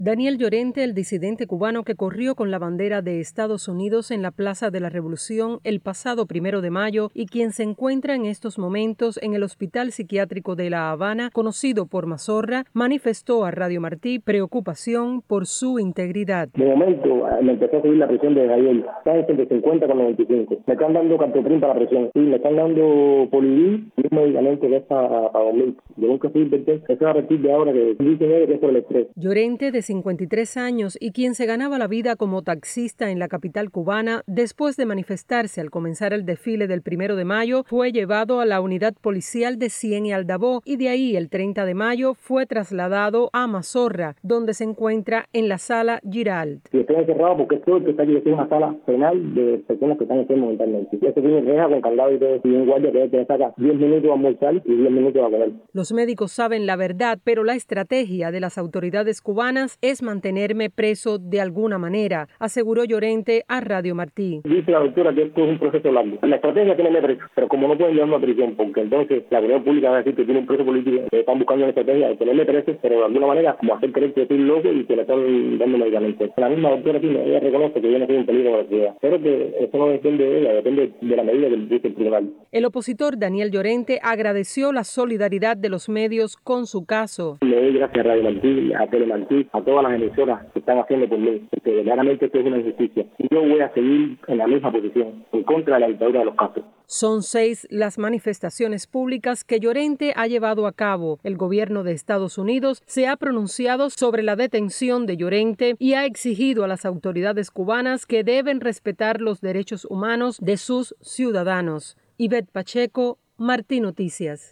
Daniel Llorente, el disidente cubano que corrió con la bandera de Estados Unidos en la Plaza de la Revolución el pasado 1 de mayo y quien se encuentra en estos momentos en el Hospital Psiquiátrico de La Habana, conocido por Mazorra, manifestó a Radio Martí preocupación por su integridad. De momento me empezó a subir la presión desde ayer, está entre 50 con 95. Me están dando Captopril para la presión, y me están dando Polidil y un medicamento que es para dormir. Yo nunca fui invertir, eso a partir de ahora que dicen que es por el estrés. Llorente, de 53 años y quien se ganaba la vida como taxista en la capital cubana, después de manifestarse al comenzar el desfile del 1 de mayo, fue llevado a la unidad policial de Cien y Aldabó y de ahí el 30 de mayo fue trasladado a Mazorra, donde se encuentra en la sala Giralt. Y estoy encerrado porque esto está aquí, es una sala penal de personas que están enfermas mentalmente. Esto tiene reja con candado y todo, y un guardia que te saca 10 minutos a almorzar y 10 minutos a comer. Los médicos saben la verdad, pero la estrategia de las autoridades cubanas es mantenerme preso de alguna manera, aseguró Llorente a Radio Martí. Dice la doctora que esto es un proceso largo. La estrategia es tenerme preso, pero como no pueden llevarme a prisión, porque entonces la opinión pública va a decir que tiene un preso político, están buscando una estrategia de tenerme preso, pero de alguna manera como hacer creer que estoy loco y que le están dando medicamentos. La misma doctora ella reconoce que yo no soy un peligro para la sociedad, pero que eso no depende de ella, depende de la medida que dice el tribunal. El opositor Daniel Llorente agradeció la solidaridad de los medios con su caso. Le doy gracias a Radio Martí, a Telemartí, a todas las emisoras que están haciendo por mí, porque verdaderamente esto es una injusticia. Y yo voy a seguir en la misma posición, en contra de la dictadura de los casos. Son 6 las manifestaciones públicas que Llorente ha llevado a cabo. El gobierno de Estados Unidos se ha pronunciado sobre la detención de Llorente y ha exigido a las autoridades cubanas que deben respetar los derechos humanos de sus ciudadanos. Ivette Pacheco, Martí Noticias.